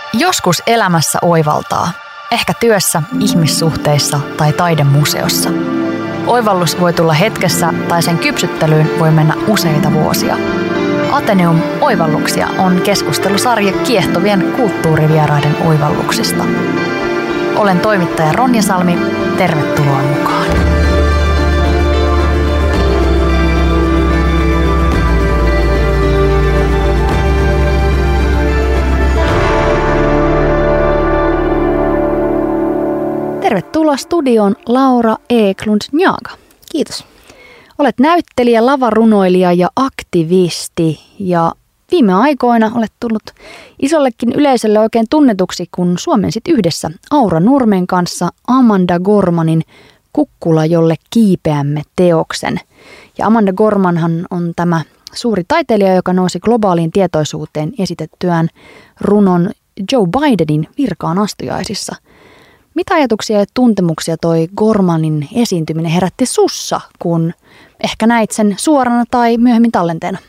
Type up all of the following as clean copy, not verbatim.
Joskus elämässä oivaltaa. Ehkä työssä, ihmissuhteissa tai taidemuseossa. Oivallus voi tulla hetkessä tai sen kypsyttelyyn voi mennä useita vuosia. Ateneum Oivalluksia on keskustelusarja kiehtovien kulttuurivieraiden oivalluksista. Olen toimittaja Ronja Salmi. Tervetuloa mukaan. Tervetuloa studioon Laura Eklund-Njaga. Kiitos. Olet näyttelijä, lavarunoilija ja aktivisti ja viime aikoina olet tullut isollekin yleisölle oikein tunnetuksi, kun suomensit yhdessä Aura Nurmen kanssa Amanda Gormanin Kukkula, jolle kiipeämme -teoksen. Ja Amanda Gormanhan on tämä suuri taiteilija, joka nousi globaaliin tietoisuuteen esitettyään runon Joe Bidenin virkaan astujaisissa. Mitä ajatuksia ja tuntemuksia toi Gormanin esiintyminen herätti sussa, kun ehkä näit sen suorana tai myöhemmin tallenteena?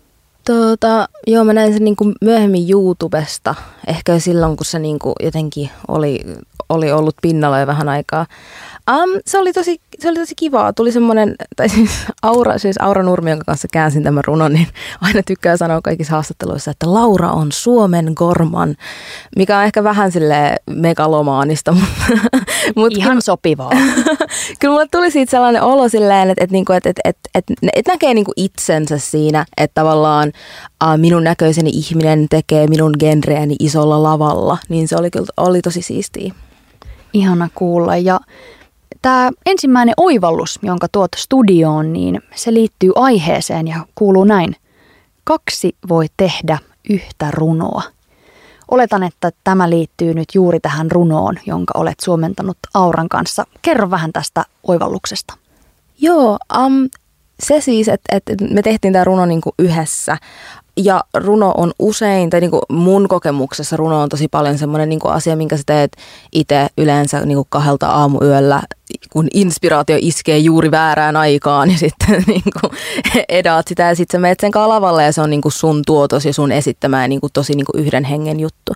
Joo, mä näin sen niin kuin myöhemmin YouTubesta. Ehkä silloin, kun se niin kuin jotenkin oli ollut pinnalla jo vähän aikaa. Se oli tosi kivaa. Tuli semmoinen, tai siis Aura Nurmi, jonka kanssa käänsin tämän runon, niin aina tykkää sanoa kaikissa haastatteluissa, että Laura on Suomen Gorman, mikä on ehkä vähän silleen megalomaanista, mutta ihan sopivaa. Kyllä mulle tuli siitä sellainen olo silleen, että näkee niinku itsensä siinä, että tavallaan minun näköiseni ihminen tekee minun genreäni isolla lavalla, niin se oli tosi siistiä. Ihana kuulla. Ja tämä ensimmäinen oivallus, jonka tuot studioon, niin se liittyy aiheeseen ja kuuluu näin. 2 voi tehdä yhtä runoa. Oletan, että tämä liittyy nyt juuri tähän runoon, jonka olet suomentanut Auran kanssa. Kerro vähän tästä oivalluksesta. Joo, se siis, että me tehtiin tämä runo niinku yhdessä. Ja runo on usein, tai niinku mun kokemuksessa runo on tosi paljon semmoinen niinku asia, minkä sä teet itse yleensä niinku 2 aamuyöllä, kun inspiraatio iskee juuri väärään aikaan, ja sitten niinku edaat sitä, ja sitten sä menet sen lavalle, ja se on niinku sun tuotos ja sun esittämä, ja niinku tosi niinku yhden hengen juttu.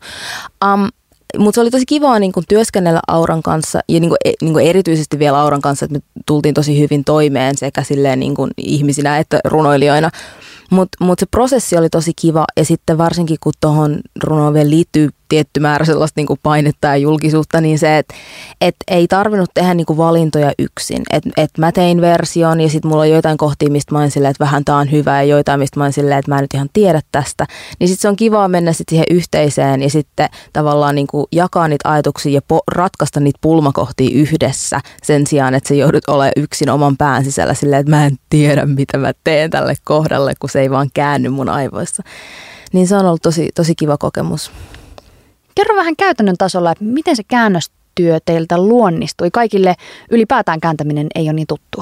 Mutta se oli tosi kivaa niinku työskennellä Auran kanssa, ja niinku erityisesti vielä Auran kanssa, että me tultiin tosi hyvin toimeen sekä silleen niinku ihmisinä että runoilijoina. Mutta se prosessi oli tosi kiva, ja sitten varsinkin kun tuohon runoon vielä liittyy tietty määrä sellaista niinku painetta ja julkisuutta, niin se, että ei tarvinnut tehdä niinku valintoja yksin. Että mä tein version ja sitten mulla on joitain kohtia, mistä mä oon silleen, että vähän tää on hyvä, ja joitain, mistä mä oon silleen, että mä en nyt ihan tiedä tästä. Niin sitten se on kivaa mennä sitten siihen yhteiseen ja sitten tavallaan niinku jakaa niitä ajatuksia ja ratkaista niitä pulmakohtia yhdessä sen sijaan, että sä joudut olemaan yksin oman pään sisällä silleen, että mä en tiedä, mitä mä teen tälle kohdalle, kun se ei vaan käänny mun aivoissa. Niin se on ollut tosi kiva kokemus. Kerro vähän käytännön tasolla, että miten se käännöstyö teiltä luonnistui? Kaikille ylipäätään kääntäminen ei ole niin tuttua.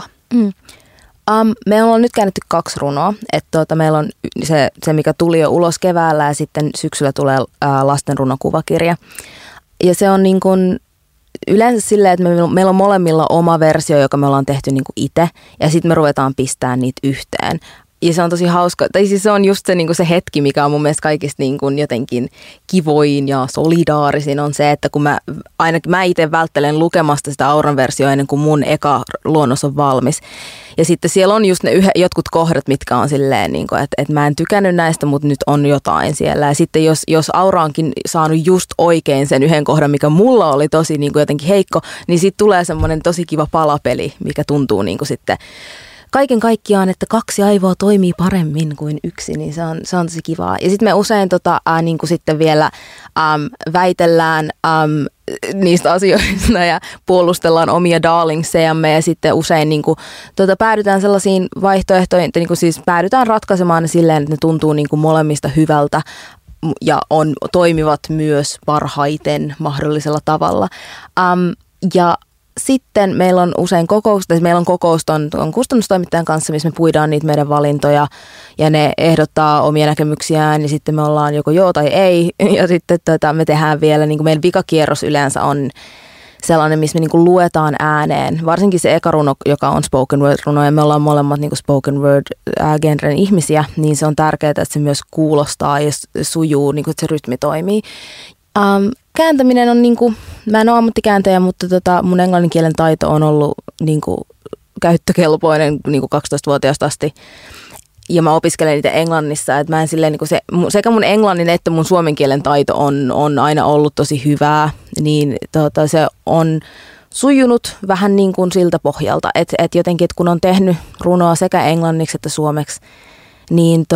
Me ollaan nyt käännetty 2 runoa. Että meillä on se, mikä tuli jo ulos keväällä, ja sitten syksyllä tulee lasten runokuvakirja. Ja se on niin kuin yleensä silleen, että meillä on molemmilla oma versio, joka me ollaan tehty niin kuin itse, ja sitten me ruvetaan pistämään niitä yhteen. Ja se on tosi hauska, tai siis se on just se, niin kuin se hetki, mikä on mun mielestä kaikista niin kuin jotenkin kivoin ja solidaarisin, on se, että kun mä itse välttelen lukemasta sitä Auran versiota ennen kuin mun eka luonnos on valmis. Ja sitten siellä on just ne jotkut kohdat, mitkä on silleen, niin kuin, että mä en tykännyt näistä, mutta nyt on jotain siellä. Ja sitten jos Aura onkin saanut just oikein sen yhden kohdan, mikä mulla oli tosi niin kuin jotenkin heikko, niin sitten tulee semmoinen tosi kiva palapeli, mikä tuntuu niin kuin sitten kaiken kaikkiaan, että 2 aivoa toimii paremmin kuin 1, niin se on tosi kivaa. Ja sitten me usein niin kuin sitten vielä väitellään niistä asioista ja puolustellaan omia darlingsejamme, ja sitten usein niin kuin, päädytään sellaisiin vaihtoehtoihin, että niin kuin siis päädytään ratkaisemaan ne silleen, että ne tuntuu niin kuin molemmista hyvältä ja toimivat myös parhaiten mahdollisella tavalla. Ja sitten meillä on usein kokousta on kustannustoimittajan kanssa, missä me puidaan niitä meidän valintoja, ja ne ehdottaa omia näkemyksiään, ja sitten me ollaan joko joo tai ei, ja sitten me tehdään vielä, niin kuin meidän vikakierros yleensä on sellainen, missä me niin kuin luetaan ääneen, varsinkin se eka runo, joka on spoken word runo, ja me ollaan molemmat niin kuin spoken word genren ihmisiä, niin se on tärkeää, että se myös kuulostaa ja sujuu, niin kuin, että se rytmi toimii. Kääntäminen on niinku, mä en ole ammattikääntäjä, mutta mun englannin kielen taito on ollut niinku käyttökelpoinen niinku 12-vuotiaasta asti. Ja mä opiskelen niitä englannissa, että mä en silleen niinku sekä mun englannin että mun suomen kielen taito on aina ollut tosi hyvää, niin se on sujunut vähän niin kuin siltä pohjalta, että jotenkin, että kun on tehnyt runoa sekä englanniksi että suomeksi, niin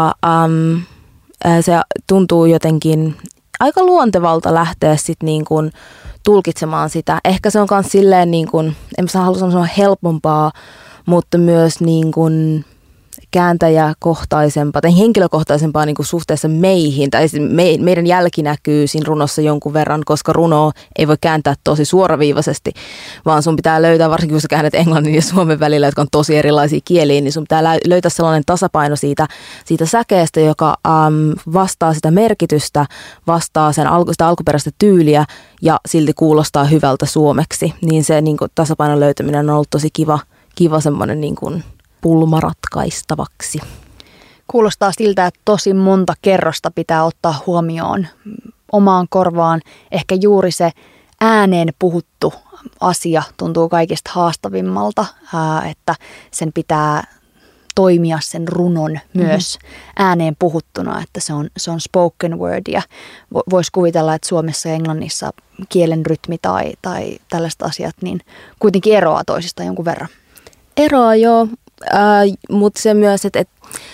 se tuntuu jotenkin aika luontevalta lähteä sitten niin kuin tulkitsemaan sitä. Ehkä se on myös silleen, niin kuin, en mä halua sanoa helpompaa, mutta myös niin kuin kääntäjäkohtaisempaa tai henkilökohtaisempaa niin kuin suhteessa meihin. Tai meidän jälki näkyy siinä runossa jonkun verran, koska runoa ei voi kääntää tosi suoraviivaisesti, vaan sun pitää löytää, varsinkin kun sä käännät englannin ja suomen välillä, jotka on tosi erilaisia kieliä, niin sun pitää löytää sellainen tasapaino siitä säkeestä, joka vastaa sitä merkitystä, vastaa sitä alkuperäistä tyyliä ja silti kuulostaa hyvältä suomeksi. Niin se niin kuin tasapainon löytäminen on ollut tosi kiva semmoinen niin kuin pulma ratkaistavaksi. Kuulostaa siltä, että tosi monta kerrosta pitää ottaa huomioon omaan korvaan. Ehkä juuri se ääneen puhuttu asia tuntuu kaikista haastavimmalta, että sen pitää toimia sen runon myös ääneen puhuttuna, että se on spoken word ja voisi kuvitella, että Suomessa ja Englannissa kielen rytmi tai tällaiset asiat niin kuitenkin eroaa toisistaan jonkun verran. Eroaa joo. Mutta se myös, että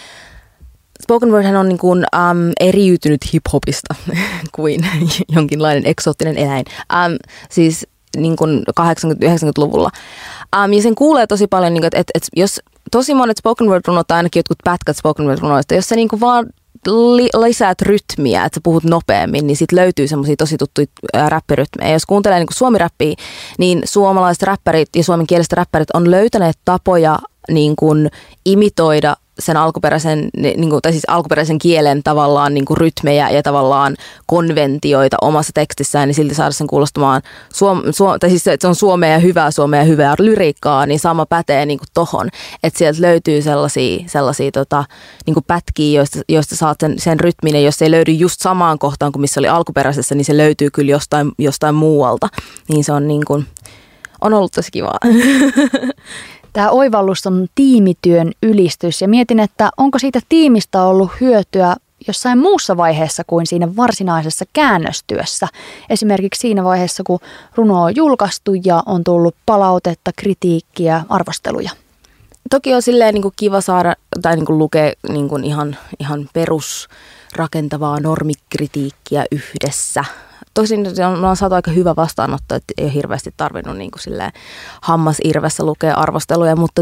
spoken wordhän on niin kuin, eriytynyt hip-hopista kuin jonkinlainen eksoottinen eläin. Siis niin kuin 80-90-luvulla. Ja sen kuulee tosi paljon, niin kuin, että jos tosi monet spoken word-runot tai ainakin jotkut pätkät spoken word-runoista, jos sä niin kuin vaan lisäät rytmiä, että sä puhut nopeammin, niin sit löytyy semmoisia tosi tuttuja räppirytmejä. Jos kuuntelee niin kuin suomi-räppiä, niin suomalaiset räppärit ja suomenkieliset räppärit on löytäneet tapoja niin kuin imitoida sen alkuperäisen kielen tavallaan niin kuin rytmejä ja tavallaan konventioita omassa tekstissään, niin silti saada sen kuulostamaan, se on suomea ja hyvää lyriikkaa, niin sama pätee niin kuin tohon. Että sieltä löytyy sellaisia niin kuin pätkiä, joista saat sen rytmin, ja jos se ei löydy just samaan kohtaan kuin missä oli alkuperäisessä, niin se löytyy kyllä jostain muualta. Niin se on, niin kuin, on ollut tosi kivaa. Tämä oivallus on tiimityön ylistys ja mietin, että onko siitä tiimistä ollut hyötyä jossain muussa vaiheessa kuin siinä varsinaisessa käännöstyössä. Esimerkiksi siinä vaiheessa, kun runo on julkaistu ja on tullut palautetta, kritiikkiä, arvosteluja. Toki on silleen niin kuin kiva saada tai niin kuin lukea niin kuin ihan perusrakentavaa normikritiikkiä yhdessä. Tosin on saatu aika hyvä vastaanotto, että ei ole hirveästi tarvinnut niin kuin silleen hammasirvessä lukea arvosteluja, mutta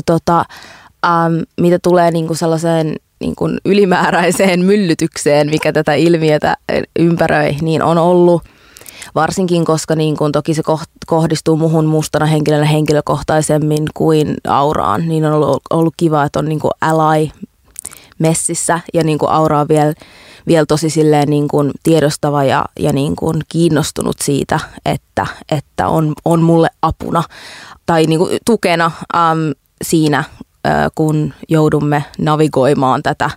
mitä tulee niin kuin sellaiseen niin kuin ylimääräiseen myllytykseen, mikä tätä ilmiötä ympäröi, niin on ollut varsinkin, koska niin kuin toki se kohdistuu muhun mustana henkilönä henkilökohtaisemmin kuin Auraan, niin on ollut kiva, että on niin kuin ally messissä ja niin kuin Aura on vielä tosi silleen niin kuin tiedostava ja niin kuin kiinnostunut siitä, että on mulle apuna tai niin kuin tukena siinä, kun joudumme navigoimaan tätä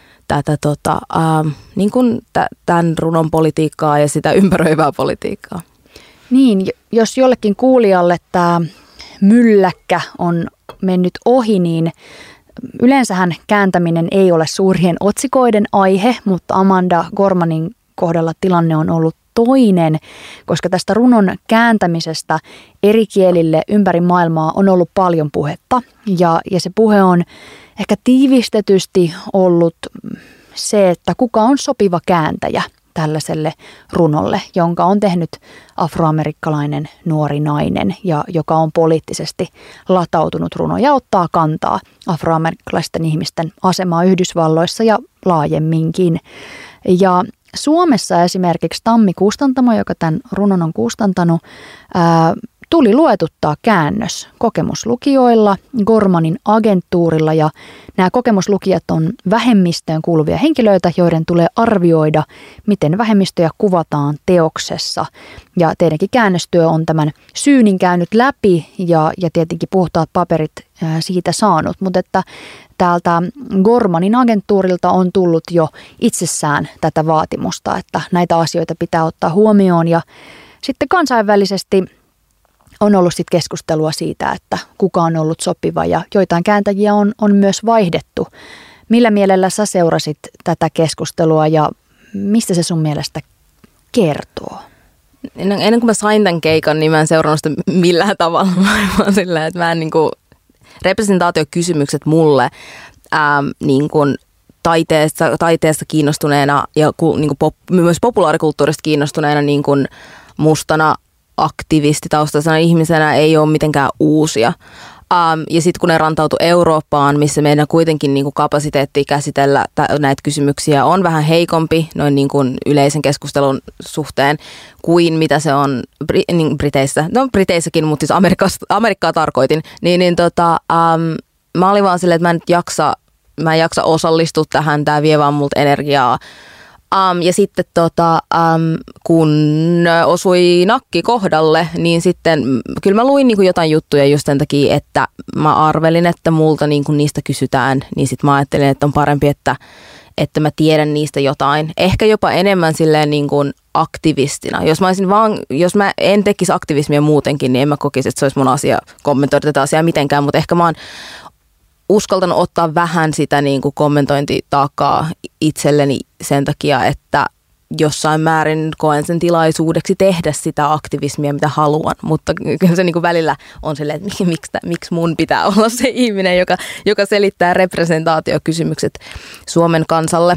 niin kuin tämän runon politiikkaa ja sitä ympäröivää politiikkaa. Niin, jos jollekin kuulijalle tämä mylläkkä on mennyt ohi, niin yleensähän kääntäminen ei ole suurien otsikoiden aihe, mutta Amanda Gormanin kohdalla tilanne on ollut toinen, koska tästä runon kääntämisestä eri kielille ympäri maailmaa on ollut paljon puhetta. Ja se puhe on ehkä tiivistetysti ollut se, että kuka on sopiva kääntäjä tällaiselle runolle, jonka on tehnyt afroamerikkalainen nuori nainen ja joka on poliittisesti latautunut runo ja ottaa kantaa afroamerikkalaisten ihmisten asemaa Yhdysvalloissa ja laajemminkin. Ja Suomessa esimerkiksi Tammi Kustantamo, joka tämän runon on kustantanut, tuli luetuttaa käännös kokemuslukijoilla, Gormanin agenttuurilla, ja nämä kokemuslukijat on vähemmistöön kuuluvia henkilöitä, joiden tulee arvioida, miten vähemmistöjä kuvataan teoksessa. Ja teidänkin käännöstyö on tämän syynin käynyt läpi ja tietenkin puhtaat paperit siitä saanut, mutta että täältä Gormanin agenttuurilta on tullut jo itsessään tätä vaatimusta, että näitä asioita pitää ottaa huomioon, ja sitten kansainvälisesti on ollut sit keskustelua siitä, että kuka on ollut sopiva, ja joitain kääntäjiä on myös vaihdettu. Millä mielellä sä seurasit tätä keskustelua ja mistä se sun mielestä kertoo? Ennen kuin mä sain tämän keikan, niin mä en seurannut sitä millään tavalla. Mä silleen, että mä en representaatiokysymykset mulle niin kuin taiteesta kiinnostuneena ja myös populaarikulttuurista kiinnostuneena niin kuin mustana aktivistitaustaisena ihmisenä ei ole mitenkään uusia. Ja sitten kun ne rantautui Eurooppaan, missä meidän kuitenkin niin kuin kapasiteetti käsitellä näitä kysymyksiä on vähän heikompi noin niin kuin yleisen keskustelun suhteen kuin mitä se on Briteissä. No Briteissäkin, mutta siis Amerikkaa tarkoitin. Mä olin vaan silleen, että mä en jaksa osallistua tähän, tää vie vaan multa energiaa. Ja sitten kun osui nakki kohdalle, niin sitten kyllä mä luin niin kuin jotain juttuja just sen takia, että mä arvelin, että multa niin kuin niistä kysytään, niin sitten mä ajattelin, että on parempi, että mä tiedän niistä jotain. Ehkä jopa enemmän silleen niin kuin aktivistina. Jos mä en tekisi aktivismia muutenkin, niin en mä kokisi, että se olisi mun asia kommentoida tätä asiaa mitenkään, mutta ehkä mä oon uskaltanut ottaa vähän sitä niin kuin kommentointitaakkaa itselleni sen takia, että jossain määrin koen sen tilaisuudeksi tehdä sitä aktivismia, mitä haluan. Mutta kyllä se niin kuin välillä on silleen, että miksi mun pitää olla se ihminen, joka selittää representaatiokysymykset Suomen kansalle.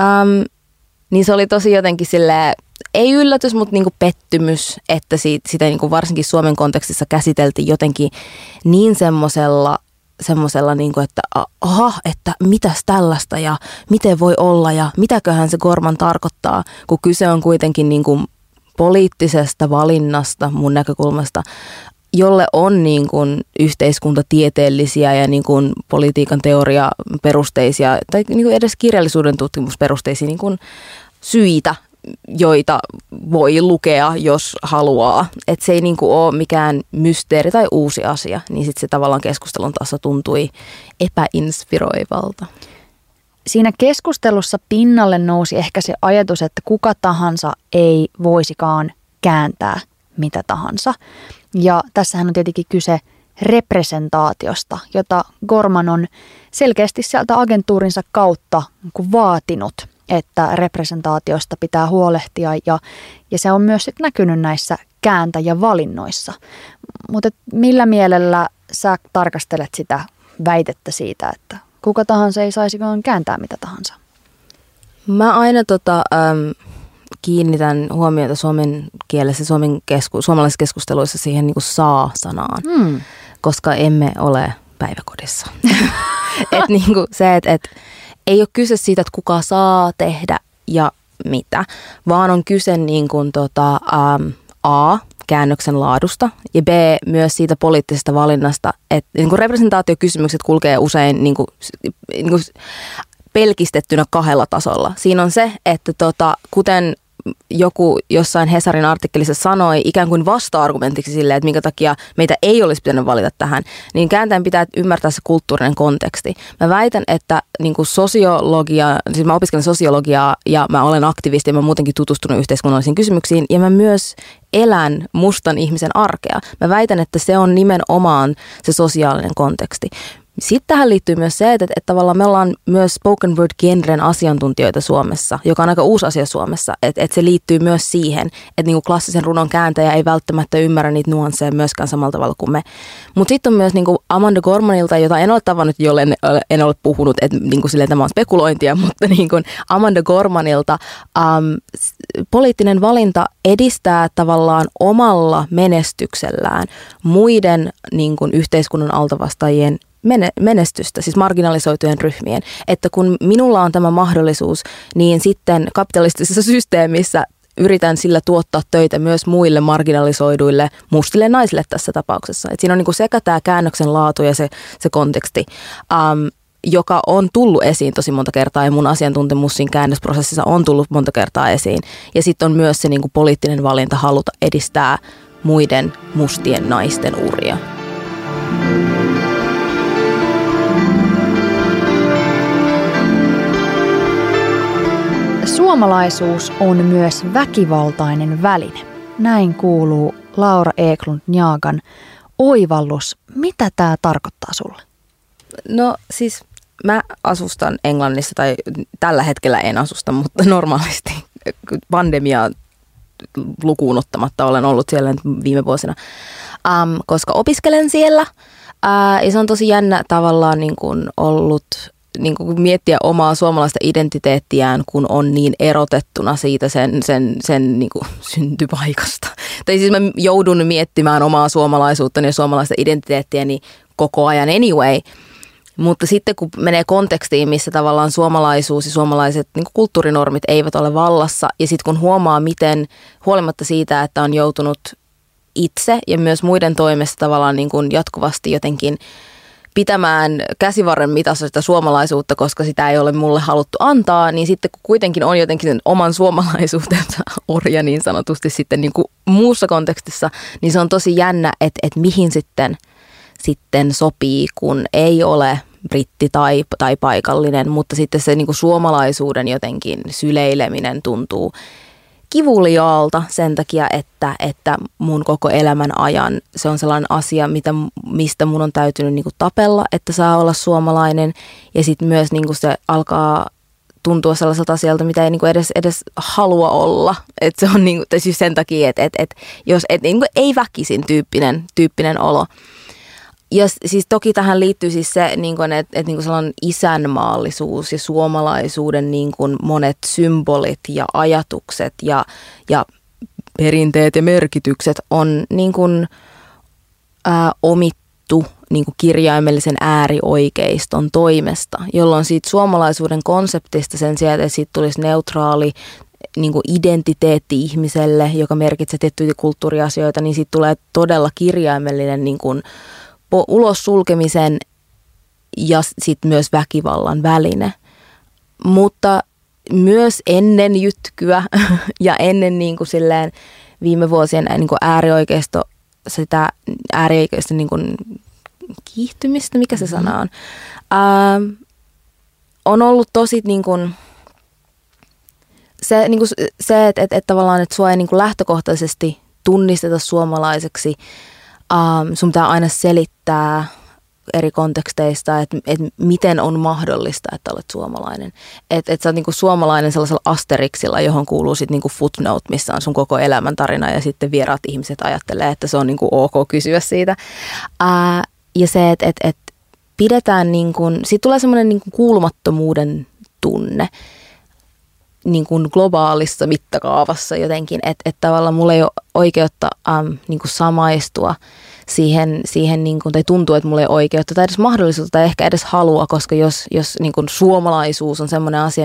Niin se oli tosi jotenkin silleen, ei yllätys, mutta niin kuin pettymys, että sitä niin kuin varsinkin Suomen kontekstissa käsiteltiin jotenkin niin semmoisella niin kuin, että että mitäs tällaista ja miten voi olla ja mitäköhän se Gorman tarkoittaa, kun kyse on kuitenkin niin kuin poliittisesta valinnasta mun näkökulmasta, jolle on niin kuin yhteiskuntatieteellisiä ja niin kuin politiikan teoriaperusteisia tai niin kuin edes kirjallisuuden tutkimusperusteisia niin kuin syitä, joita voi lukea, jos haluaa. Että se ei niinku ole mikään mysteeri tai uusi asia, niin sitten se tavallaan keskustelun taso tuntui epäinspiroivalta. Siinä keskustelussa pinnalle nousi ehkä se ajatus, että kuka tahansa ei voisikaan kääntää mitä tahansa. Ja tässähän on tietenkin kyse representaatiosta, jota Gorman on selkeästi sieltä agenttuurinsa kautta vaatinut, että representaatiosta pitää huolehtia ja se on myös näkynyt näissä kääntäjävalinnoissa. Mutta millä mielellä sä tarkastelet sitä väitettä siitä, että kuka tahansa ei saisikaan kääntää mitä tahansa? Mä aina kiinnitän huomiota suomen kielessä, suomalaisissa keskusteluissa siihen niin kuin saa-sanaan, koska emme ole päiväkodissa. Niinku että ei ole kyse siitä, että kuka saa tehdä ja mitä, vaan on kyse niin kuin A, käännöksen laadusta ja B, myös siitä poliittisesta valinnasta, että niin kuin representaatiokysymykset kulkee usein niin kuin pelkistettynä kahdella tasolla. Siinä on se, että kuten joku jossain Hesarin artikkelissa sanoi ikään kuin vasta-argumentiksi sille, että minkä takia meitä ei olisi pitänyt valita tähän, niin kääntäen pitää ymmärtää se kulttuurinen konteksti. Mä väitän, että niin kuin siis mä opiskelen sosiologiaa ja mä olen aktivisti ja mä muutenkin tutustunut yhteiskunnallisiin kysymyksiin ja mä myös elän mustan ihmisen arkea. Mä väitän, että se on nimenomaan se sosiaalinen konteksti. Sitten tähän liittyy myös se, että tavallaan me ollaan myös spoken word-genren asiantuntijoita Suomessa, joka on aika uusi asia Suomessa. Että se liittyy myös siihen, että niinku klassisen runon kääntäjä ei välttämättä ymmärrä niitä nuansseja myöskään samalla tavalla kuin me. Mutta sitten on myös niinku Amanda Gormanilta, jota en ole tavannut, jolle en ole puhunut, että niinku silleen tämä on spekulointia, mutta niinku Amanda Gormanilta poliittinen valinta edistää tavallaan omalla menestyksellään muiden niinku yhteiskunnan altavastaajien menestystä, siis marginalisoitujen ryhmien. Että kun minulla on tämä mahdollisuus, niin sitten kapitalistisessa systeemissä yritän sillä tuottaa töitä myös muille marginalisoiduille mustille naisille tässä tapauksessa. Et siinä on niin kuin sekä tämä käännöksen laatu ja se konteksti, joka on tullut esiin tosi monta kertaa ja mun asiantuntemus siinä käännösprosessissa on tullut monta kertaa esiin. Ja sitten on myös se niin kuin poliittinen valinta haluta edistää muiden mustien naisten uria. Suomalaisuus on myös väkivaltainen väline. Näin kuuluu Laura Eklund-Njagan oivallus. Mitä tämä tarkoittaa sulle? No siis mä asustan Englannissa, tai tällä hetkellä en asusta, mutta normaalisti pandemiaa lukuun ottamatta olen ollut siellä viime vuosina, koska opiskelen siellä. Ja se on tosi jännä tavallaan niin kuin ollut niin kuin miettiä omaa suomalaista identiteettiään, kun on niin erotettuna siitä sen niin kuin syntypaikasta. Tai siis mä joudun miettimään omaa suomalaisuuttani ja suomalaista identiteettiäni koko ajan anyway. Mutta sitten kun menee kontekstiin, missä tavallaan suomalaisuus ja suomalaiset niin kuin kulttuurinormit eivät ole vallassa, ja sitten kun huomaa, miten huolimatta siitä, että on joutunut itse ja myös muiden toimesta tavallaan niin kuin jatkuvasti jotenkin pitämään käsivarren mitassa sitä suomalaisuutta, koska sitä ei ole mulle haluttu antaa, niin sitten kun kuitenkin on jotenkin sen oman suomalaisuutensa orja niin sanotusti sitten niin kuin muussa kontekstissa, niin se on tosi jännä, että mihin sitten sopii, kun ei ole britti tai paikallinen, mutta sitten se niin kuin suomalaisuuden jotenkin syleileminen tuntuu kivuliaalta sen takia, että mun koko elämän ajan se on sellainen asia, mistä mun on täytynyt niin kuin tapella, että saa olla suomalainen. Ja sitten myös niin kuin se alkaa tuntua sellaiselta asialta, mitä ei niin kuin edes halua olla. Että se on niin kuin, siis sen takia, että jos niin kuin ei väkisin tyyppinen olo. Ja siis toki tähän liittyy siis se, että niin kuin sellainen isänmaallisuus ja suomalaisuuden niin kuin monet symbolit ja ajatukset ja perinteet ja merkitykset on niin kuin, omittu niin kuin kirjaimellisen äärioikeiston toimesta, jolloin siitä suomalaisuuden konseptista sen sijaan, että siitä tulisi neutraali niin kuin identiteetti ihmiselle, joka merkitsee tiettyjä kulttuuriasioita, niin siitä tulee todella kirjaimellinen niin kuin ulos sulkemisen ja sitten myös väkivallan väline. Mutta myös ennen jytkyä ja ennen niin kuin silleen viime vuosien niin kuin sitä äärioikeiston niin kuin kiihtymistä, mikä se sana on ollut tosi niin kuin se että tavallaan, että sua ei niin kuin lähtökohtaisesti tunnisteta suomalaiseksi. Sun pitää aina selittää eri konteksteista, että miten on mahdollista, että olet suomalainen. Että sä oot niinku suomalainen sellaisella asterixilla, johon kuuluu sitten niinku footnote, missä on sun koko elämäntarina ja sitten vieraat ihmiset ajattelee, että se on niinku ok kysyä siitä. Ja se, että pidetään niinku, siitä tulee semmoinen niinku kuulumattomuuden tunne niin kuin globaalissa mittakaavassa jotenkin, että tavallaan mulla ei ole oikeutta niin kuin samaistua siihen niin kuin, tai tuntuu, että mulla ei ole oikeutta tai edes mahdollisuutta tai ehkä edes halua, koska jos niin kuin suomalaisuus on semmoinen asia,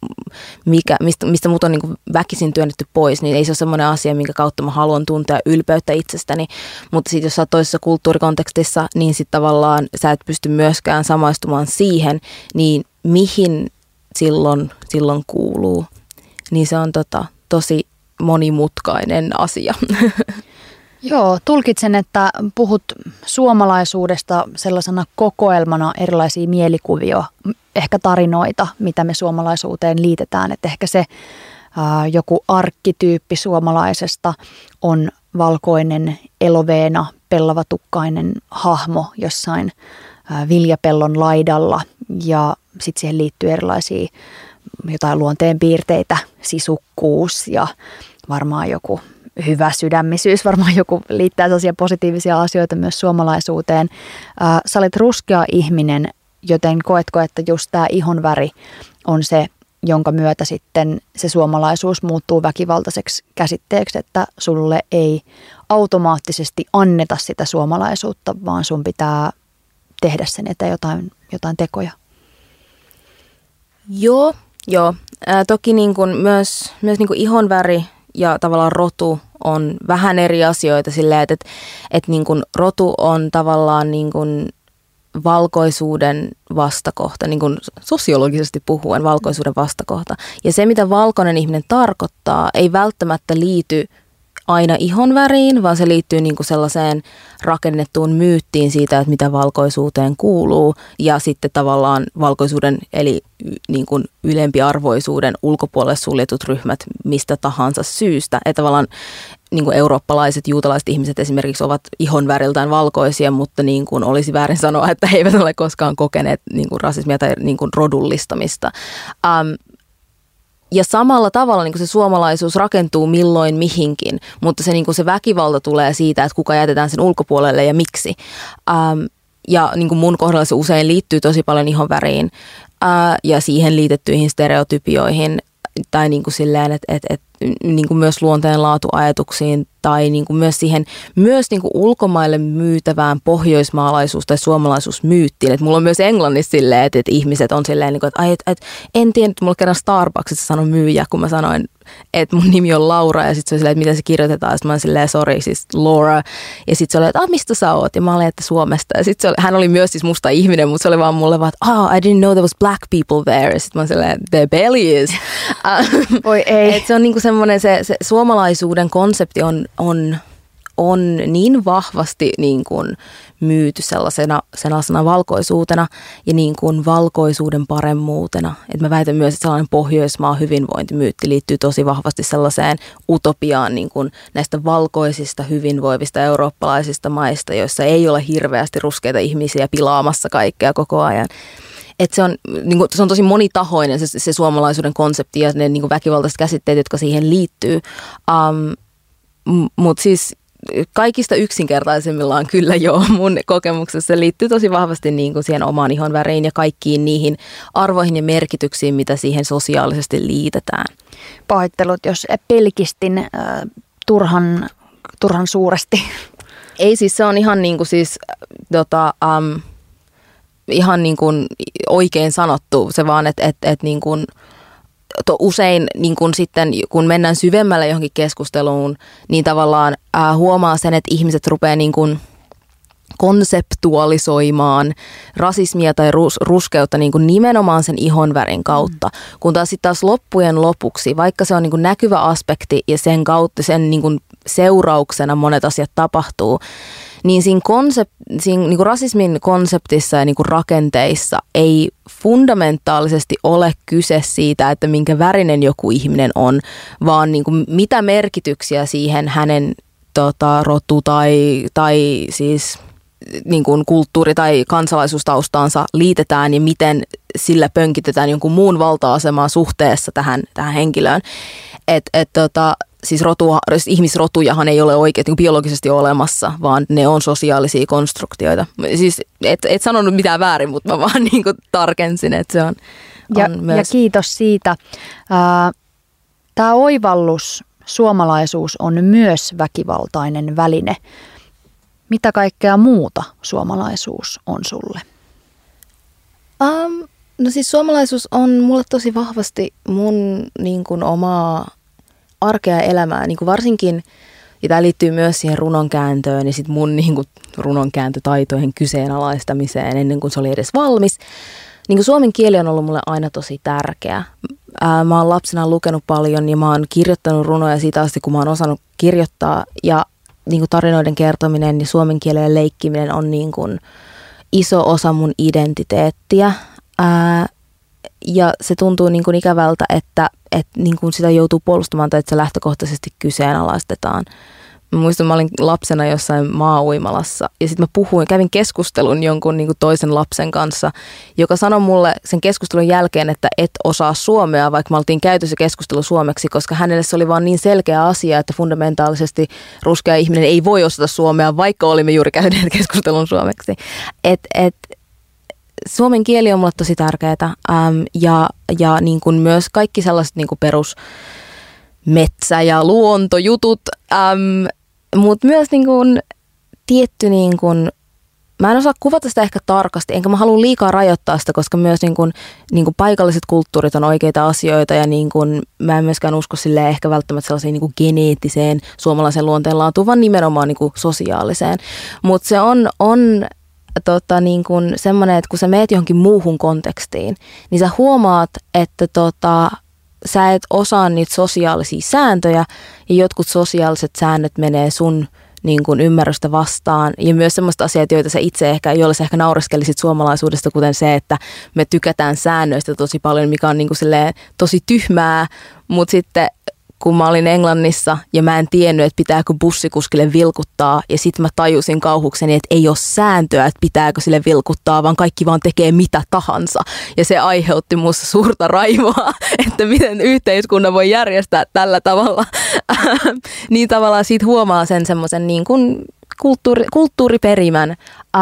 mistä mut on niin kuin väkisin työnnetty pois, niin ei se ole semmoinen asia, minkä kautta mä haluan tuntea ylpeyttä itsestäni, mutta sitten jos sä oot toisessa kulttuurikontekstissa, niin sitten tavallaan sä et pysty myöskään samaistumaan siihen, niin mihin silloin kuuluu, niin se on tosi monimutkainen asia. Joo, tulkitsen, että puhut suomalaisuudesta sellaisena kokoelmana erilaisia mielikuvia, ehkä tarinoita, mitä me suomalaisuuteen liitetään. Että ehkä se joku arkkityyppi suomalaisesta on valkoinen, eloveena, pellavatukkainen hahmo jossain viljapellon laidalla ja sitten siihen liittyy erilaisia jotain luonteenpiirteitä, sisukkuus ja varmaan joku hyvä sydämisyys, varmaan joku liittää sellaisia positiivisia asioita myös suomalaisuuteen. Sä olet ruskea ihminen, joten koetko, että just tämä ihonväri on se, jonka myötä sitten se suomalaisuus muuttuu väkivaltaiseksi käsitteeksi, että sulle ei automaattisesti anneta sitä suomalaisuutta, vaan sun pitää tehdä sen eteen jotain tekoja. Joo. Toki niin kuin myös niin kuin ihonväri ja tavallaan rotu on vähän eri asioita silleen, että niin kuin rotu on tavallaan niin kuin valkoisuuden vastakohta, niin kuin sosiologisesti puhuen valkoisuuden vastakohta. Ja se, mitä valkoinen ihminen tarkoittaa, ei välttämättä liity aina ihonväriin, vaan se liittyy niin kuin sellaiseen rakennettuun myyttiin siitä, että mitä valkoisuuteen kuuluu. Ja sitten tavallaan valkoisuuden eli niin kuin ylempiarvoisuuden ulkopuolelle suljetut ryhmät mistä tahansa syystä. Että tavallaan niin kuin eurooppalaiset, juutalaiset ihmiset esimerkiksi ovat ihonväriltään valkoisia, mutta niin kuin olisi väärin sanoa, että he eivät ole koskaan kokeneet niin kuin rasismia tai niin kuin rodullistamista. Ja samalla tavalla niin kuin se suomalaisuus rakentuu milloin mihinkin, mutta se, niin kuin se väkivalta tulee siitä, että kuka jätetään sen ulkopuolelle ja miksi. Ja niin kuin mun kohdalla se usein liittyy tosi paljon ihonväriin ja siihen liitettyihin stereotypioihin tai niin kuin silleen, että niin kuin myös luonteenlaatuajatuksiin tai niin kuin myös siihen myös niin kuin ulkomaille myytävään pohjoismaalaisuus- tai suomalaisuusmyyttiin. Että mulla on myös englannissa silleen, että ihmiset on silleen, niin kuin, että en tiedä, että mulla kerran Starbucksissa sanoi myyjä, kun mä sanoin, että mun nimi on Laura ja sitten se oli silleen, että miten se kirjoitetaan. Ja sitten mä olin silleen, sorry, siis Laura. Ja sitten se oli, että mistä sä oot? Ja mä olin, että Suomesta. Ja sitten hän oli myös siis musta ihminen, mutta se oli vaan mulle vaan, että I didn't know there was black people there. Ja sitten mä olin silleen, the belly is. Voi ei. Että se on niinku semmoinen, se suomalaisuuden konsepti on niin vahvasti niin kuin myyty sellaisena valkoisuutena ja niin kuin valkoisuuden paremmuutena. Et mä väitän myös, että sellainen Pohjoismaa hyvinvointimyytti liittyy tosi vahvasti sellaiseen utopiaan niin kuin näistä valkoisista hyvinvoivista eurooppalaisista maista, joissa ei ole hirveästi ruskeita ihmisiä pilaamassa kaikkea koko ajan. Että se on tosi monitahoinen se suomalaisuuden konsepti ja ne niin kuin väkivaltaiset käsitteet, jotka siihen liittyy. Mutta siis kaikista yksinkertaisimmillaan kyllä joo mun kokemuksessa se liittyy tosi vahvasti niin kuin siihen omaan ihonväriin ja kaikkiin niihin arvoihin ja merkityksiin, mitä siihen sosiaalisesti liitetään. Pahoittelut, jos pelkistin turhan suuresti. Ei siis se on ihan niin kuin siis ihan niin kuin oikein sanottu, se vaan, että niin kuin usein niin kun sitten, kun mennään syvemmälle johonkin keskusteluun, niin tavallaan huomaa sen, että ihmiset rupeaa niin kun konseptualisoimaan rasismia tai ruskeutta niin kuin nimenomaan sen ihonvärin kautta. Kun taas loppujen lopuksi, vaikka se on niin kuin näkyvä aspekti ja sen kautta sen niin kuin seurauksena monet asiat tapahtuu, niin siinä niin kuin rasismin konseptissa ja niin kuin rakenteissa ei fundamentaalisesti ole kyse siitä, että minkä värinen joku ihminen on, vaan niin kuin mitä merkityksiä siihen hänen rotu tai siis niin kuin kulttuuri- tai kansalaisuustaustaansa liitetään ja miten sillä pönkitetään jonkun muun valta-asemaa suhteessa tähän henkilöön. Siis ihmisrotujahan ei ole oikein niin biologisesti olemassa, vaan ne on sosiaalisia konstruktioita. Siis et sanonut mitään väärin, mutta mä vaan niin kuin tarkensin, että se on myös. Ja kiitos siitä. Tämä oivallus, suomalaisuus on myös väkivaltainen väline. Mitä kaikkea muuta suomalaisuus on sulle? No siis suomalaisuus on mulle tosi vahvasti mun niin kuin omaa arkea elämää, niin kuin varsinkin, ja tämä liittyy myös siihen runonkääntöön ja sitten mun niin kuin runonkääntötaitoihin kyseenalaistamiseen ennen kuin se oli edes valmis. Niin kuin suomen kieli on ollut mulle aina tosi tärkeä. Mä oon lapsena lukenut paljon ja mä oon kirjoittanut runoja siitä asti, kun mä oon osannut kirjoittaa. Ja niin kuin tarinoiden kertominen ja suomen kielellä leikkiminen on niin kuin iso osa mun identiteettiä. Ja se tuntuu niin kuin ikävältä, että niin kuin sitä joutuu puolustamaan tai että se lähtökohtaisesti kyseenalaistetaan. Mä muistan, mä olin lapsena jossain maa-uimalassa ja sitten mä kävin keskustelun jonkun niin kuin toisen lapsen kanssa, joka sanoi mulle sen keskustelun jälkeen, että et osaa suomea, vaikka me oltiin käyty se keskustelu suomeksi, koska hänelle se oli vaan niin selkeä asia, että fundamentaalisesti ruskea ihminen ei voi osata suomea, vaikka olimme juuri käyneet keskustelun suomeksi. Suomen kieli on mulle tosi tärkeää ja niin kuin myös kaikki sellaiset niin kuin perus metsä- ja luontojutut, mutta myös niin kuin tietty niin kuin mä en osaa kuvata sitä ehkä tarkasti, enkä mä halua liikaa rajoittaa sitä, koska myös niin kuin paikalliset kulttuurit on oikeita asioita ja niin kuin, mä en myöskään usko silleen ehkä välttämättä sellaiseen niin kuin geneettiseen suomalaisen luonteenlaatuun, vaan nimenomaan niin kuin sosiaaliseen. Mutta se on niin kuin semmoinen, että kun sä meet johonkin muuhun kontekstiin, niin sä huomaat, että sä et osaa niitä sosiaalisia sääntöjä ja jotkut sosiaaliset säännöt menee sun niin kuin ymmärrystä vastaan. Ja myös semmoista asiat, joita sä itse ehkä, joille sä ehkä naureskelisit suomalaisuudesta, kuten se, että me tykätään säännöistä tosi paljon, mikä on niin kuin silleen tosi tyhmää, mutta sitten kun mä olin Englannissa ja mä en tiennyt, että pitääkö bussikuskille vilkuttaa ja sitten mä tajusin kauhukseni, että ei ole sääntöä, että pitääkö sille vilkuttaa, vaan kaikki vaan tekee mitä tahansa. Ja se aiheutti musta suurta raivoa, että miten yhteiskunnan voi järjestää tällä tavalla. Niin tavallaan siitä huomaa sen semmoisen niin kuin kulttuuriperimän.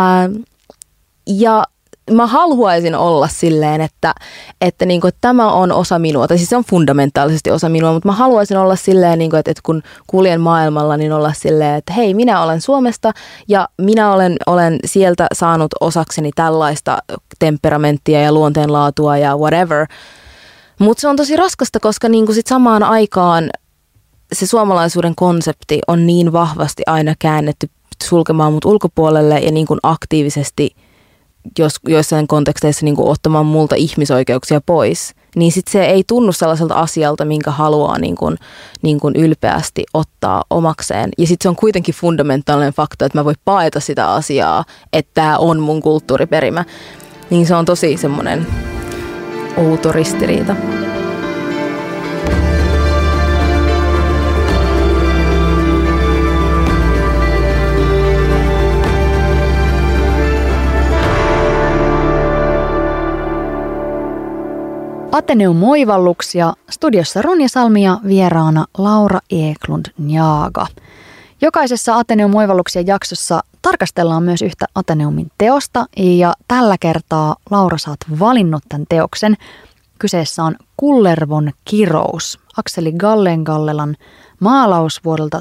Ja mä haluaisin olla silleen, että, niin kuin, että tämä on osa minua, tai siis se on fundamentaalisesti osa minua, mutta mä haluaisin olla silleen, niin kuin, että kun kuljen maailmalla, niin olla silleen, että hei, minä olen Suomesta ja minä olen sieltä saanut osakseni tällaista temperamenttia ja luonteenlaatua ja whatever. Mutta se on tosi raskasta, koska niin kuin sit samaan aikaan se suomalaisuuden konsepti on niin vahvasti aina käännetty sulkemaan mut ulkopuolelle ja niin kuin aktiivisesti joissain konteksteissa niin kuin ottamaan multa ihmisoikeuksia pois, niin sitten se ei tunnu sellaiselta asialta, minkä haluaa niin kuin ylpeästi ottaa omakseen. Ja sitten se on kuitenkin fundamentaalinen fakta, että mä voin paeta sitä asiaa, että tämä on mun kulttuuriperimä. Niin se on tosi semmoinen outo ristiriita. Ateneum-oivalluksia, studiossa Ronja Salmi ja vieraana Laura Eklund Njaga. Jokaisessa Ateneum-oivalluksien jaksossa tarkastellaan myös yhtä Ateneumin teosta ja tällä kertaa Laura sä oot valinnut tämän teoksen. Kyseessä on Kullervon kirous, Akseli Gallen-Gallelan maalaus vuodelta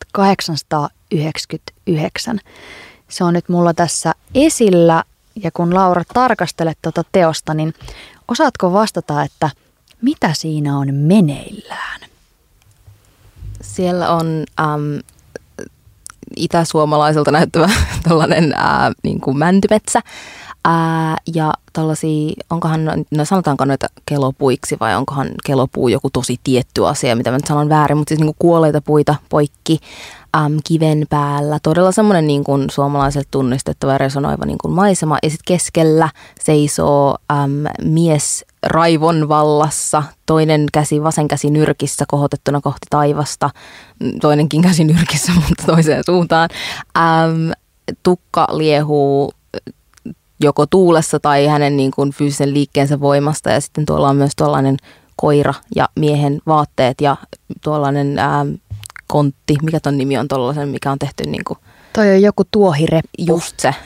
1899. Se on nyt mulla tässä esillä ja kun Laura tarkastelet tuota teosta, niin osaatko vastata, että mitä siinä on meneillään? Siellä on itäsuomalaiselta näyttävä tällainen niin kuin mäntymetsä ja tällaisia, sanotaanko noita kelopuiksi vai onkohan kelopuu joku tosi tietty asia, mitä mä nyt sanon väärin, mutta siis niin kuin kuolleita puita poikki kiven päällä. Todella semmoinen niin kuin suomalaiselta tunnistettava ja resonoiva niin kuin maisema. Ja sitten keskellä seisoo mies raivon vallassa, toinen käsi, vasen käsi nyrkissä kohotettuna kohti taivasta, toinenkin käsi nyrkissä, mutta toiseen suuntaan. Tukka liehuu joko tuulessa tai hänen niin kuin fyysisen liikkeensä voimasta. Ja sitten tuolla on myös tuollainen koira ja miehen vaatteet ja tuollainen kontti, mikä ton nimi on tuollaisen, mikä on tehty niin kuin toi on joku tuohireppu. Just se,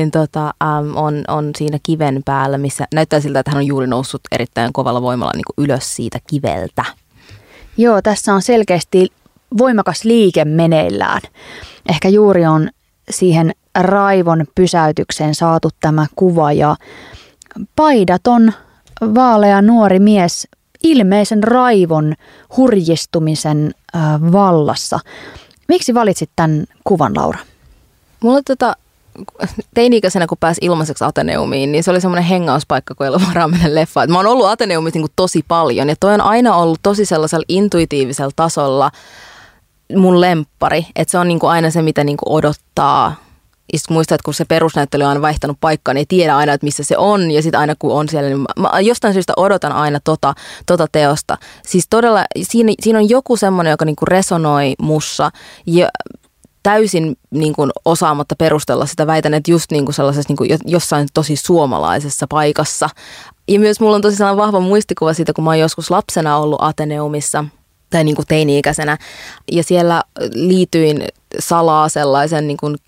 on siinä kiven päällä, missä näyttää siltä, että hän on juuri noussut erittäin kovalla voimalla niin kuin ylös siitä kiveltä. Joo, tässä on selkeästi voimakas liike meneillään. Ehkä juuri on siihen raivon pysäytykseen saatu tämä kuva ja paidaton vaalea nuori mies ilmeisen raivon hurjistumisen vallassa. Miksi valitsit tämän kuvan, Laura? Mulla teini-ikäisenä, kun pääsi ilmaiseksi Ateneumiin, niin se oli semmoinen hengauspaikka, kun ei ollut varaa mennä leffaan. Mä oon ollut Ateneumissa niin kuin tosi paljon ja toi on aina ollut tosi sellaisella intuitiivisella tasolla mun lemppari. Että se on niin kuin aina se, mitä niin kuin odottaa. Ja sitten muistan, että kun se perusnäyttely on aina vaihtanut paikkaa, niin ei tiedä aina, että missä se on. Ja sitten aina kun on siellä, niin mä jostain syystä odotan aina tota teosta. Siis todella, siinä on joku semmoinen, joka niinku resonoi mussa. Ja täysin niinku osaamatta perustella sitä, väitän, että just niinku sellaisessa niinku jossain tosi suomalaisessa paikassa. Ja myös mulla on tosi sellainen vahva muistikuva siitä, kun mä oon joskus lapsena ollut Ateneumissa tai niin kuin teini-ikäisenä. Ja siellä liityin salaa sellaisen niin kuin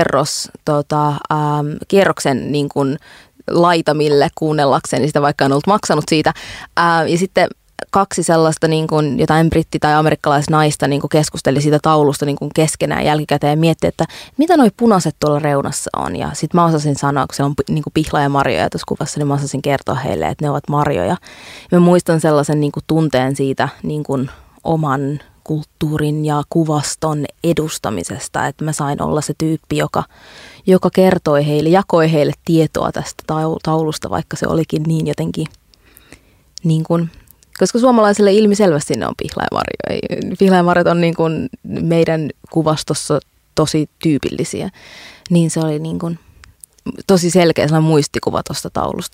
kierroksen niin kuin laitamille kuunnellakseni sitä, vaikka en ollut maksanut siitä. Ja sitten kaksi sellaista niin kuin jotain britti- tai amerikkalaisnaista niin kuin keskusteli siitä taulusta niin kuin keskenään jälkikäteen ja mietti, että mitä noi punaiset tuolla reunassa on. Ja sitten mä osasin sanoa, kun se on niin kuin pihla ja marjoja tuossa kuvassa, niin mä osasin kertoa heille, että ne ovat marjoja. Ja mä muistan sellaisen niin kuin tunteen siitä niin kuin oman kulttuurin ja kuvaston edustamisesta, että mä sain olla se tyyppi, joka kertoi heille, jakoi heille tietoa tästä taulusta, vaikka se olikin niin jotenkin, niin kuin, koska suomalaisille ilmiselvästi ne on pihlajamarjoja. Pihlajamarjat on niin kuin meidän kuvastossa tosi tyypillisiä, niin se oli niin kuin tosi selkeä sellainen muistikuva tuosta taulusta.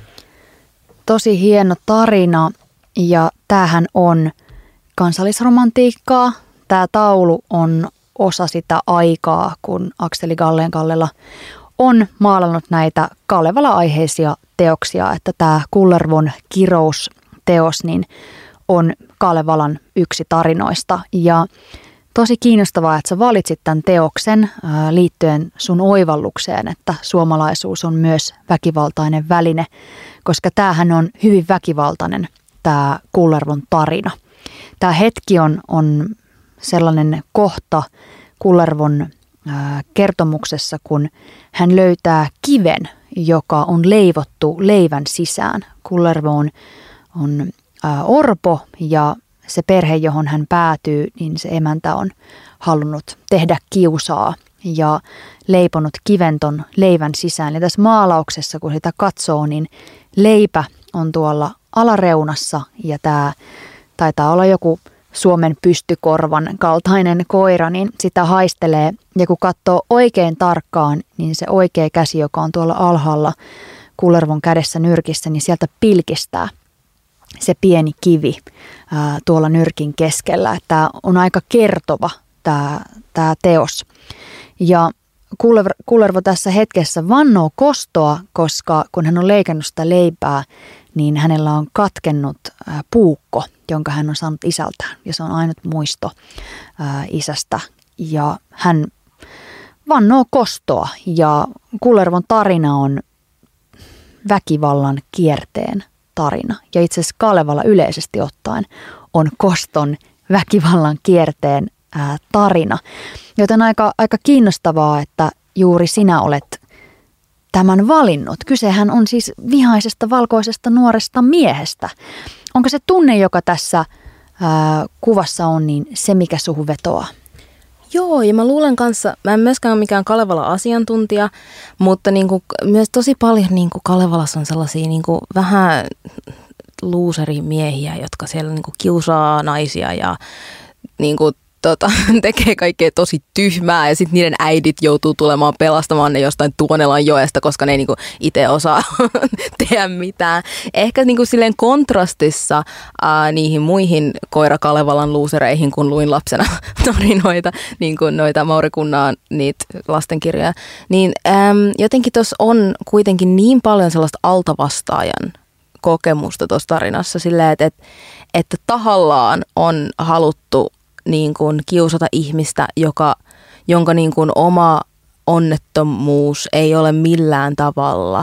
Tosi hieno tarina ja tämähän on kansallisromantiikkaa. Tämä taulu on osa sitä aikaa, kun Akseli Gallen-Kallela on maalannut näitä Kalevala-aiheisia teoksia, että tämä Kullervon Kirous-teos niin on Kalevalan yksi tarinoista. Ja tosi kiinnostavaa, että sä valitsit tämän teoksen liittyen sun oivallukseen, että suomalaisuus on myös väkivaltainen väline, koska tämähän on hyvin väkivaltainen, tämä Kullervon tarina. Tämä hetki on sellainen kohta Kullervon kertomuksessa, kun hän löytää kiven, joka on leivottu leivän sisään. Kullervo on orpo ja se perhe, johon hän päätyy, niin se emäntä on halunnut tehdä kiusaa ja leiponut kiven ton leivän sisään. Ja tässä maalauksessa, kun sitä katsoo, niin leipä on tuolla alareunassa ja tämä taitaa olla joku Suomen pystykorvan kaltainen koira, niin sitä haistelee. Ja kun katsoo oikein tarkkaan, niin se oikea käsi, joka on tuolla alhaalla Kullervon kädessä nyrkissä, niin sieltä pilkistää se pieni kivi tuolla nyrkin keskellä. Tämä on aika kertova tämä teos. Ja Kullervo tässä hetkessä vannoo kostoa, koska kun hän on leikannut sitä leipää, niin hänellä on katkennut puukko, jonka hän on saanut isältään. Ja se on ainut muisto isästä. Ja hän vannoo kostoa. Ja Kullervon tarina on väkivallan kierteen tarina. Ja itse asiassa Kalevala yleisesti ottaen on koston väkivallan kierteen tarina. Joten aika kiinnostavaa, että juuri sinä olet tämän valinnut. Kysehän on siis vihaisesta valkoisesta nuoresta miehestä. Onko se tunne, joka tässä kuvassa on, niin se mikä suhu vetoaa? Joo, ja mä luulen kanssa, mä en myöskään ole mikään Kalevala-asiantuntija, mutta niinku, myös tosi paljon niinku Kalevalassa on sellaisia niinku vähän luuserimiehiä, jotka siellä niinku kiusaa naisia ja niinku tekee kaikkea tosi tyhmää ja sitten niiden äidit joutuu tulemaan pelastamaan ne jostain Tuonelan joesta, koska ne ei niinku itse osaa tehdä mitään. Ehkä niinku silleen kontrastissa niihin muihin Koira Kalevalan luusereihin, kun luin lapsena tarinoita, niin kuin noita Mauri Kunnaan niitä lastenkirjoja, niin jotenkin tuossa on kuitenkin niin paljon sellaista altavastaajan kokemusta tuossa tarinassa silleen, että tahallaan on haluttu niin kuin kiusata ihmistä, jonka niin kuin oma onnettomuus ei ole millään tavalla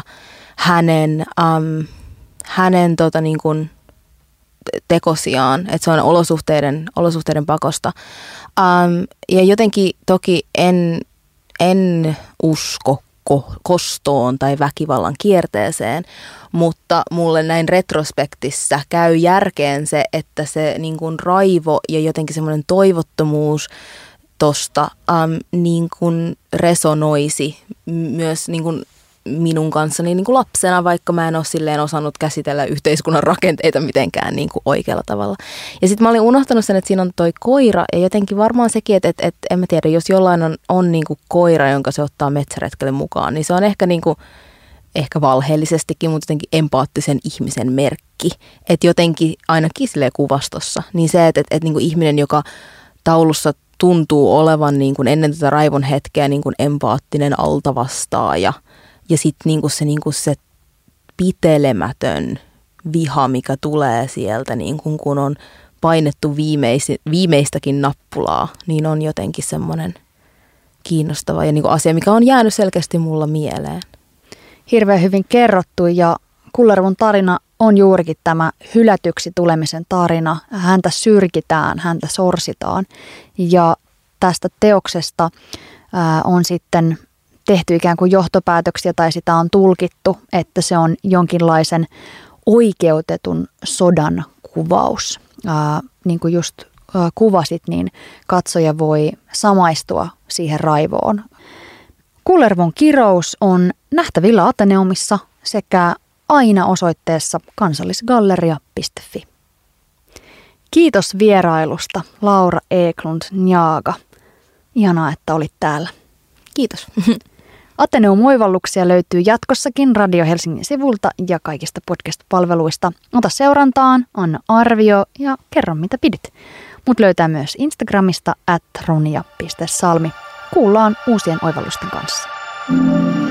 hänen niin kuin tekosiaan, että se on olosuhteiden pakosta. Ja jotenkin toki en usko kostoon tai väkivallan kierteeseen, mutta mulle näin retrospektissä käy järkeen se, että se niin kuin raivo ja jotenkin semmoinen toivottomuus tosta niin kuin resonoisi myös niin kuin minun kanssani niin kuin lapsena, vaikka mä en ole silleen osannut käsitellä yhteiskunnan rakenteita mitenkään niin kuin oikealla tavalla. Ja sitten mä olin unohtanut sen, että siinä on toi koira ja jotenkin varmaan sekin, että en mä tiedä, jos jollain on niin kuin koira, jonka se ottaa metsäretkelle mukaan, niin se on ehkä niin kuin ehkä valheellisestikin, mutta jotenkin empaattisen ihmisen merkki. Että jotenkin ainakin silleen kuvastossa, niin se, että niin kuin ihminen, joka taulussa tuntuu olevan niin kuin ennen tätä raivon hetkeä niin kuin empaattinen altavastaaja ja sitten niin kuin se pitelemätön viha, mikä tulee sieltä, niin kuin kun on painettu viimeistäkin nappulaa, niin on jotenkin semmoinen kiinnostava ja niin kuin asia, mikä on jäänyt selkeästi mulla mieleen. Hirveän hyvin kerrottu ja Kullervon tarina on juurikin tämä hylätyksi tulemisen tarina. Häntä syrjitään, häntä sorsitaan ja tästä teoksesta on sitten tehty ikään kuin johtopäätöksiä tai sitä on tulkittu, että se on jonkinlaisen oikeutetun sodan kuvaus. Niin kuin just kuvasit, niin katsoja voi samaistua siihen raivoon. Kullervon kirous on nähtävillä Ateneumissa sekä aina osoitteessa kansallisgalleria.fi. Kiitos vierailusta, Laura Eklund Njaaga. Ihanaa, että olit täällä. Kiitos. Ateneum-oivalluksia löytyy jatkossakin Radio Helsingin sivulta ja kaikista podcast-palveluista. Ota seurantaan, anna arvio ja kerro mitä pidit. Mut löytää myös Instagramista @runia.salmi. Kuullaan uusien oivallusten kanssa.